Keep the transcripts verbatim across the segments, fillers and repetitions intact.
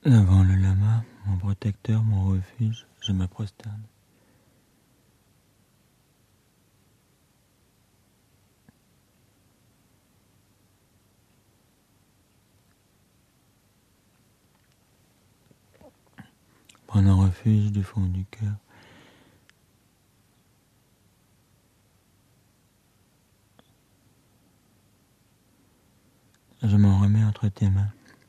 Devant le lama, mon protecteur, mon refuge, je me prosterne. Prenant refuge du fond du cœur, je m'en remets entre tes mains.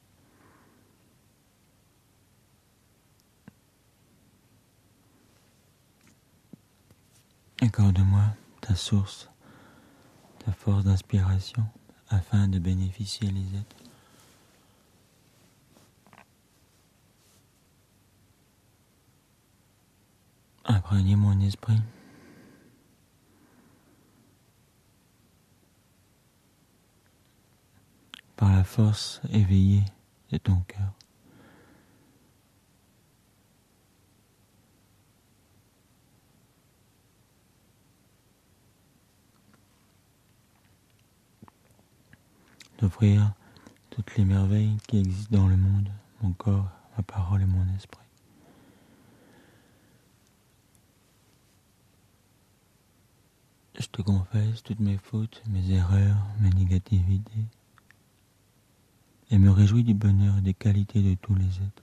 Accorde-moi ta source, ta force d'inspiration, afin de bénéficier les êtres. Imprégnez mon esprit. Par la force éveillée de ton cœur. D'offrir toutes les merveilles qui existent dans le monde, mon corps, ma parole et mon esprit. Je te confesse toutes mes fautes, mes erreurs, mes négativités, et me réjouis du bonheur et des qualités de tous les êtres.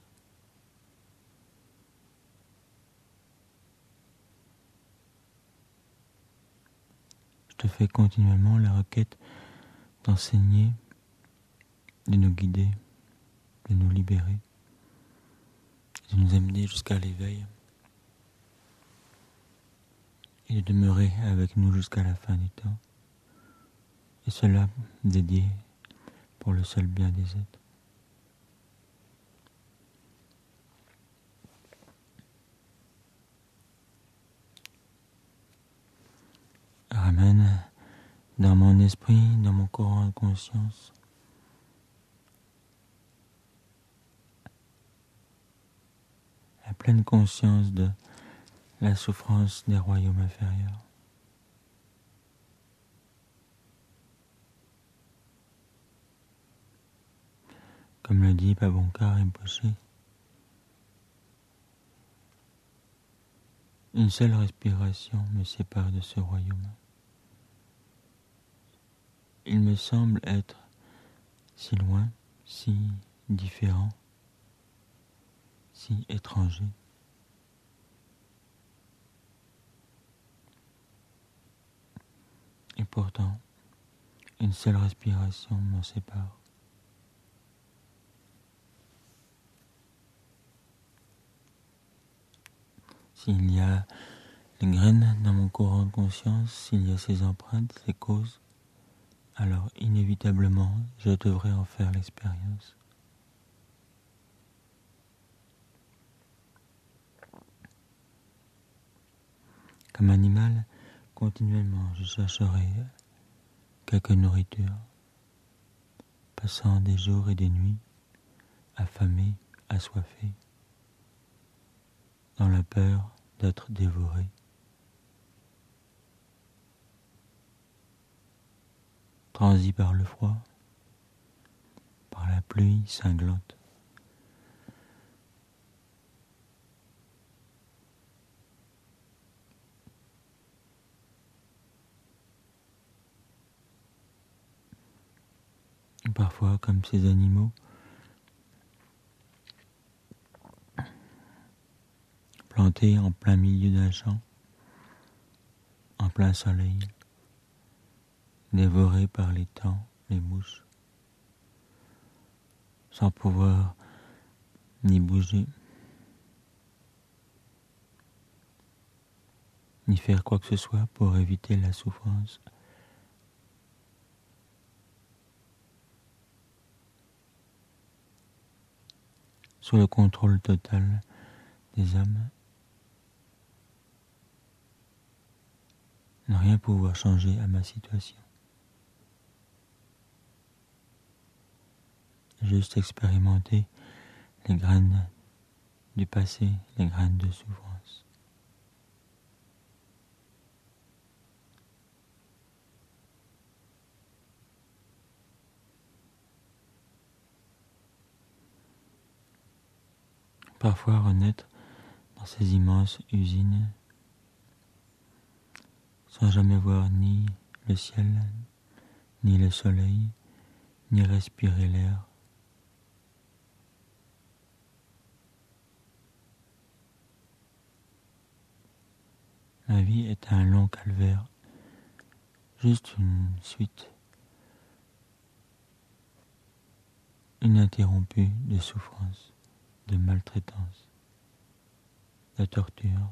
Je te fais continuellement la requête d'enseigner, de nous guider, de nous libérer, de nous amener jusqu'à l'éveil et de demeurer avec nous jusqu'à la fin du temps, et cela dédié pour le seul bien des êtres. Ramène dans mon esprit, dans mon corps de conscience, la pleine conscience de la souffrance des royaumes inférieurs. Comme le dit Pabonkar Rinpoché, une seule respiration me sépare de ce royaume. Il me semble être si loin, si différent, si étranger. Et pourtant, une seule respiration m'en sépare. S'il y a les graines dans mon courant de conscience, s'il y a ces empreintes, ces causes, alors inévitablement, je devrais en faire l'expérience. Comme animal, continuellement, je chercherai quelque nourriture, passant des jours et des nuits, affamé, assoiffé, dans la peur d'être dévoré. Transi par le froid, par la pluie cinglante. Parfois, comme ces animaux, plantés en plein milieu d'un champ, en plein soleil, dévorés par les temps, les mouches, sans pouvoir ni bouger, ni faire quoi que ce soit pour éviter la souffrance. Sous le contrôle total des âmes, ne rien pouvoir changer à ma situation. Juste expérimenter les graines du passé, les graines de souffrance. parfois renaître dans ces immenses usines, sans jamais voir ni le ciel, ni le soleil, ni respirer l'air. Ma vie est un long calvaire, juste une suite ininterrompue de souffrance, de maltraitance, de torture.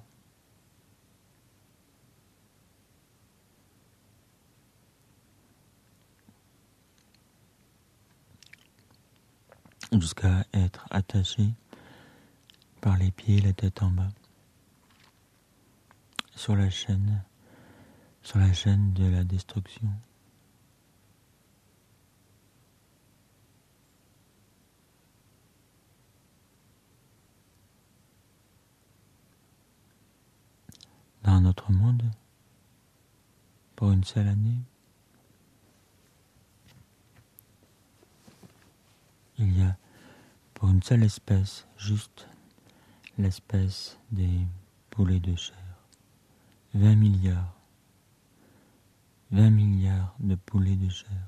Jusqu'à être attaché par les pieds, la tête en bas, sur la chaîne, sur la chaîne de la destruction. Dans notre monde, pour une seule année, il y a pour une seule espèce, juste l'espèce des poulets de chair, vingt milliards, vingt milliards de poulets de chair,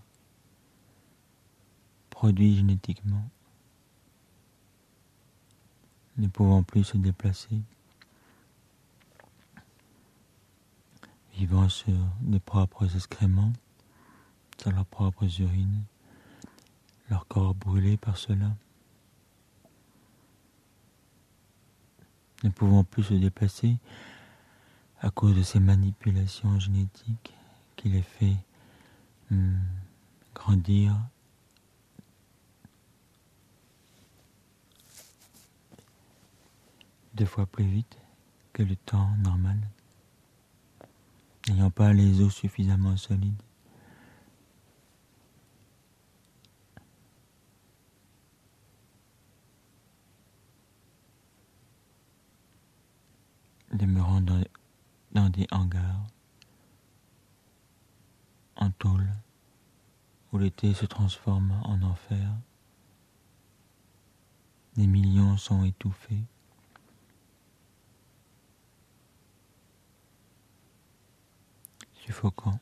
produits génétiquement, ne pouvant plus se déplacer, vivant sur des propres excréments, sur leurs propres urines, leur corps brûlé par cela, ne pouvant plus se déplacer à cause de ces manipulations génétiques qui les fait hum, grandir deux fois plus vite que le temps normal, n'ayant pas les os suffisamment solides. Demeurant dans, dans des hangars, en tôle, où l'été se transforme en enfer, des millions sont étouffés, suffocants.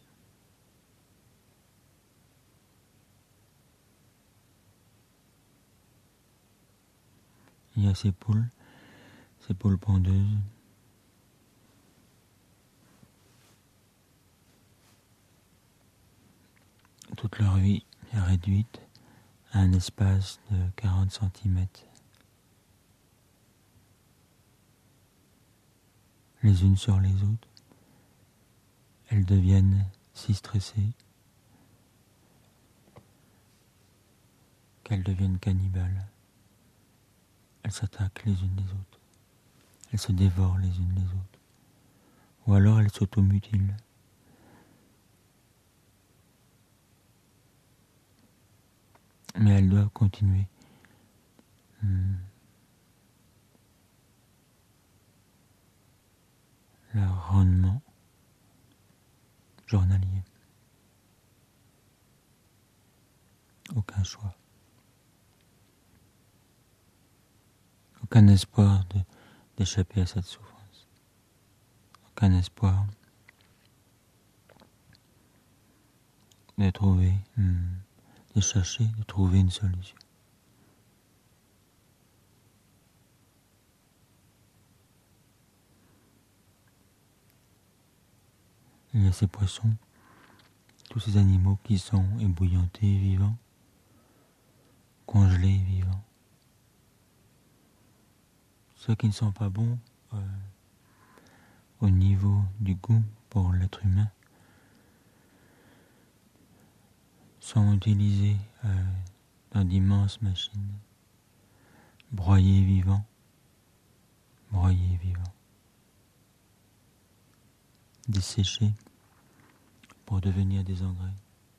Il y a ces poules, ces poules pondeuses, toute leur vie est réduite à un espace de quarante centimètres. Les unes sur les autres, elles deviennent si stressées qu'elles deviennent cannibales. Elles s'attaquent les unes les autres. Elles se dévorent les unes les autres. Ou alors elles s'automutilent. Mais elles doivent continuer. Hmm. Leur rendement journalier. Aucun choix. Aucun espoir de, d'échapper à cette souffrance. Aucun espoir de trouver, hmm, de chercher, de trouver une solution. Il y a ces poissons, tous ces animaux qui sont ébouillantés vivants, congelés vivants. Ceux qui ne sont pas bons euh, au niveau du goût pour l'être humain sont utilisés euh, dans d'immenses machines, broyés vivants, broyés vivants, desséchés pour devenir des engrais.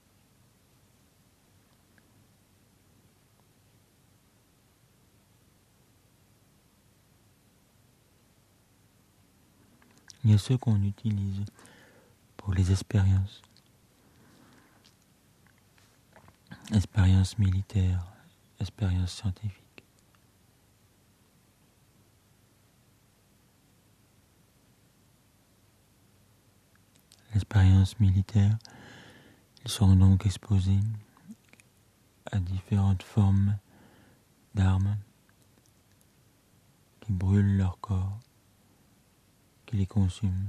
Il y a ceux qu'on utilise pour les expériences, expériences militaires, expériences scientifiques. l'expérience militaire, ils seront donc exposés à différentes formes d'armes qui brûlent leur corps, qui les consument,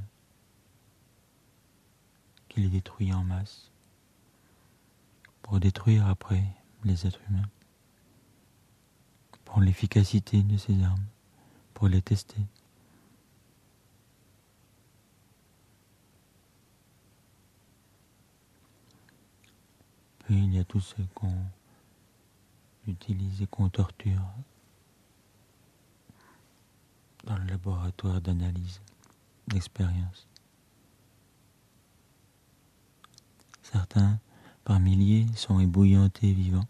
qui les détruisent en masse, pour détruire après les êtres humains, pour l'efficacité de ces armes, pour les tester. Puis il y a tous ceux qu'on utilise et qu'on torture dans le laboratoire d'analyse, d'expérience. Certains, par milliers, sont ébouillantés vivants.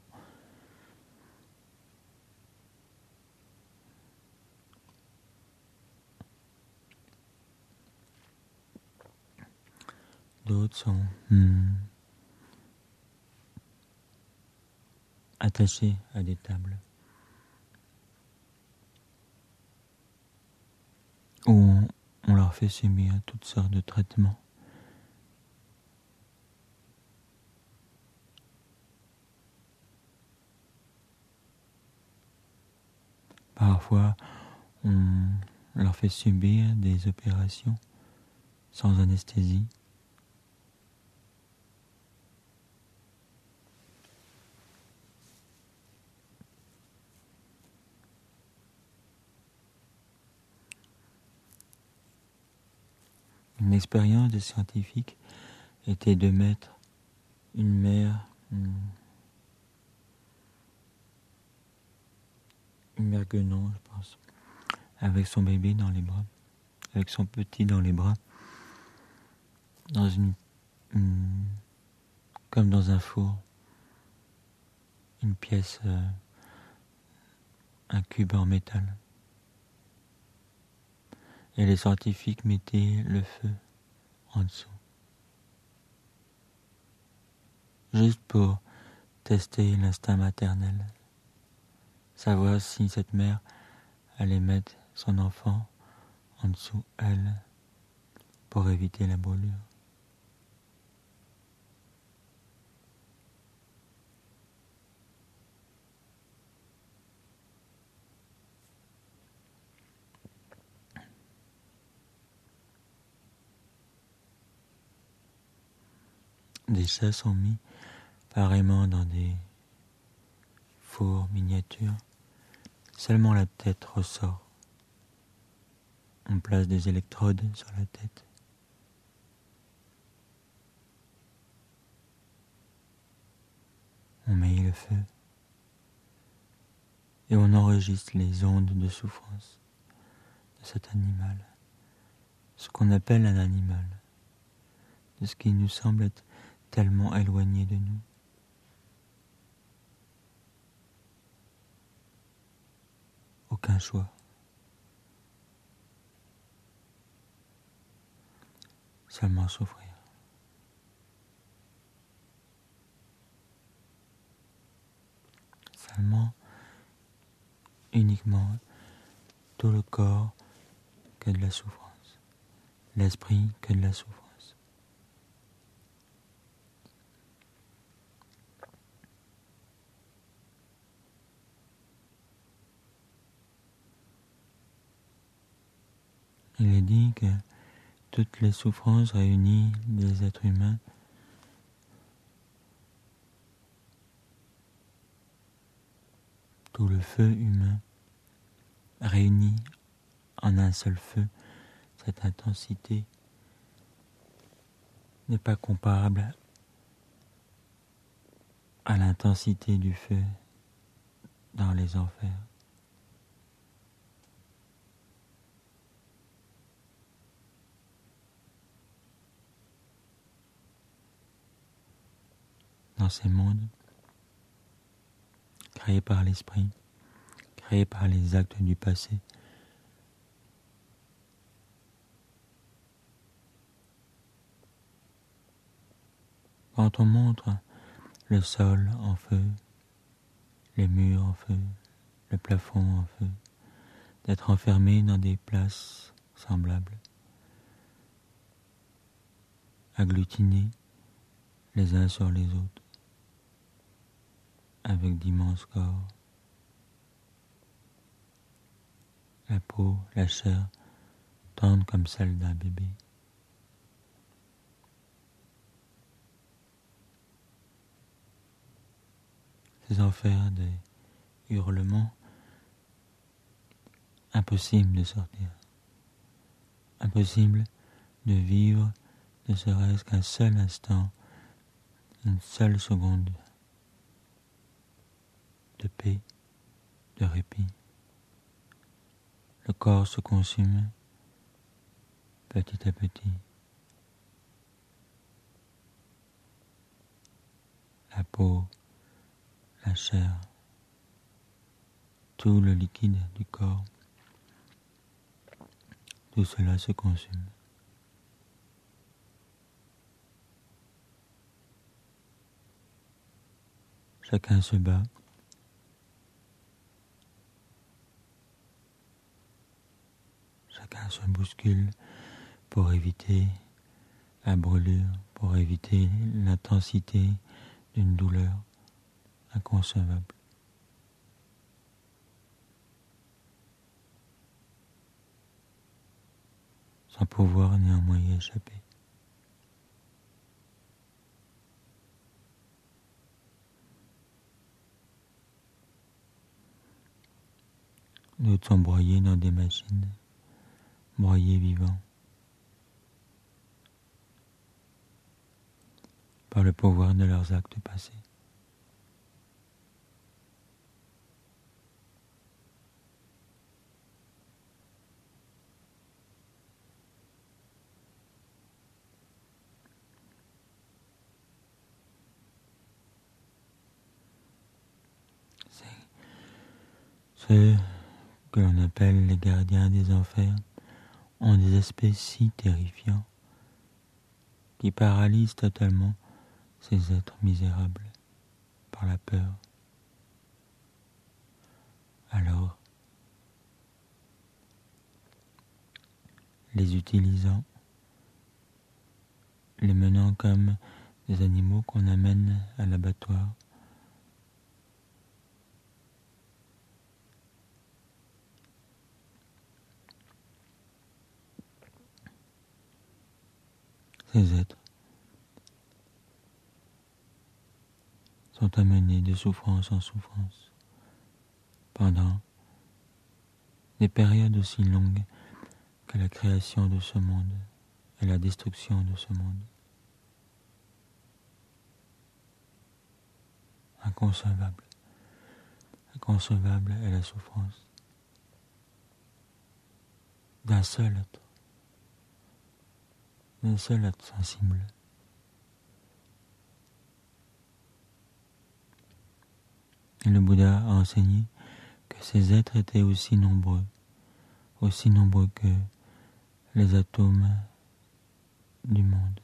D'autres sont hmm, attachés à des tables où on, on leur fait subir toutes sortes de traitements. Parfois, on leur fait subir des opérations sans anesthésie. Une expérience de scientifique était de mettre une mère, une mère guenon, je pense, avec son bébé dans les bras, avec son petit dans les bras, dans une, une comme dans un four, une pièce, euh, un cube en métal. Et les scientifiques mettaient le feu en dessous, juste pour tester l'instinct maternel, savoir si cette mère allait mettre son enfant en dessous elle pour éviter la brûlure. Des chats sont mis pareillement dans des fours miniatures. Seulement la tête ressort. On place des électrodes sur la tête. On met le feu. Et on enregistre les ondes de souffrance de cet animal. Ce qu'on appelle un animal. De ce qui nous semble être tellement éloigné de nous. Aucun choix. Seulement souffrir. Seulement, uniquement, tout le corps que de la souffrance. L'esprit que de la souffrance. Il est dit que toutes les souffrances réunies des êtres humains tout le feu humain réuni en un seul feu, cette intensité n'est pas comparable à l'intensité du feu dans les enfers. Dans ces mondes créés par l'esprit, créés par les actes du passé, quand on montre le sol en feu, les murs en feu, le plafond en feu, d'être enfermé dans des places semblables agglutinés les uns sur les autres, avec d'immenses corps. La peau, la chair, tendre comme celle d'un bébé. Ces enfers des hurlements, impossible de sortir, impossible de vivre ne serait-ce qu'un seul instant, une seule seconde de paix, de répit. Le corps se consume petit à petit. La peau, la chair, tout le liquide du corps, tout cela se consume. Chacun se bat. Chacun se bouscule pour éviter la brûlure, pour éviter l'intensité d'une douleur inconcevable. Sans pouvoir néanmoins y échapper. D'autres sont broyés dans des machines, broyés vivants, par le pouvoir de leurs actes passés. Ceux que l'on appelle les gardiens des enfers ont des aspects si terrifiants qui paralysent totalement ces êtres misérables par la peur. Alors, les utilisant, les menant comme des animaux qu'on amène à l'abattoir, ces êtres sont amenés de souffrance en souffrance pendant des périodes aussi longues que la création de ce monde et la destruction de ce monde. Inconcevable. Inconcevable est la souffrance d'un seul être, d'un seul être sensible. Et le Bouddha a enseigné que ces êtres étaient aussi nombreux, aussi nombreux que les atomes du monde.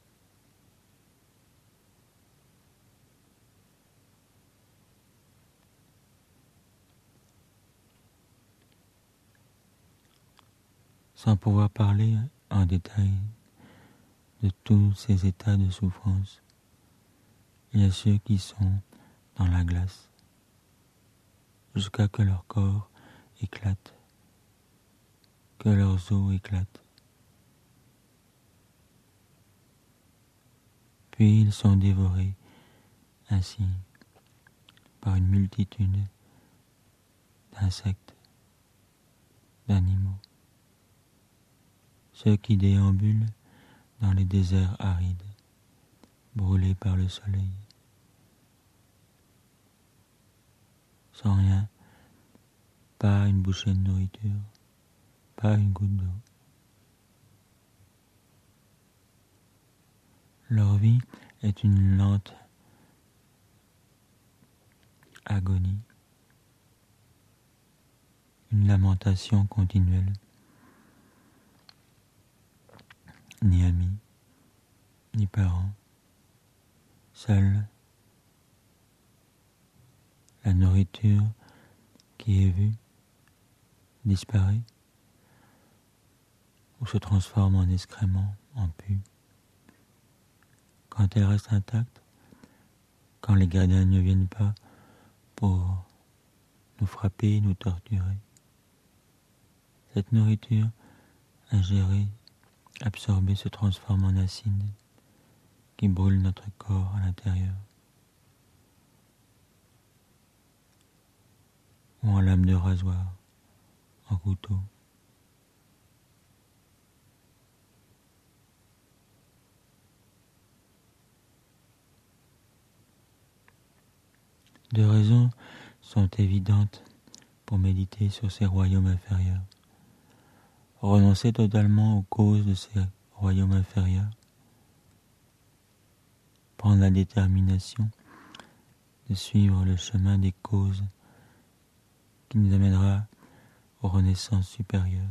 Sans pouvoir parler en détail de tous ces états de souffrance, il y a ceux qui sont dans la glace, jusqu'à que leur corps éclate, que leurs os éclatent. Puis ils sont dévorés ainsi par une multitude d'insectes, d'animaux, ceux qui déambulent dans les déserts arides, brûlés par le soleil, sans rien, pas une bouchée de nourriture, pas une goutte d'eau. Leur vie est une lente agonie, une lamentation continuelle. Ni amis, ni parents, seuls. La nourriture qui est vue disparaît ou se transforme en excréments, en pus. quand elle reste intacte, quand les gardiens ne viennent pas pour nous frapper, nous torturer. Cette nourriture ingérée, absorbée, se transforme en acide qui brûle notre corps à l'intérieur, ou en lame de rasoir, en couteau. Deux raisons sont évidentes pour méditer sur ces royaumes inférieurs. Renoncer totalement aux causes de ces royaumes inférieurs. Prendre la détermination de suivre le chemin des causes qui nous amènera aux renaissances supérieures.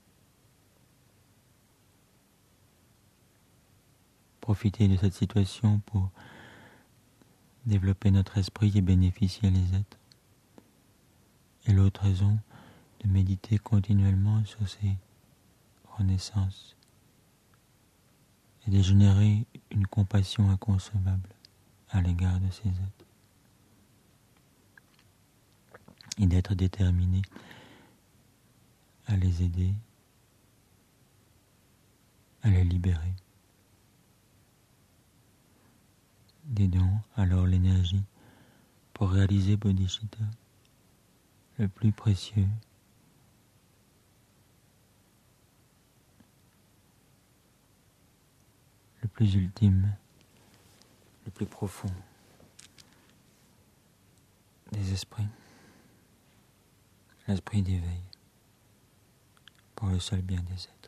Profiter de cette situation pour développer notre esprit et bénéficier les êtres. Et l'autre raison, de méditer continuellement sur ces renaissances et de générer une compassion inconcevable à l'égard de ces êtres. Et d'être déterminé à les aider, à les libérer. Dédons alors l'énergie pour réaliser Bodhicitta, le plus précieux, le plus ultime, le plus profond des esprits, l'esprit d'éveil, pour le seul bien des êtres.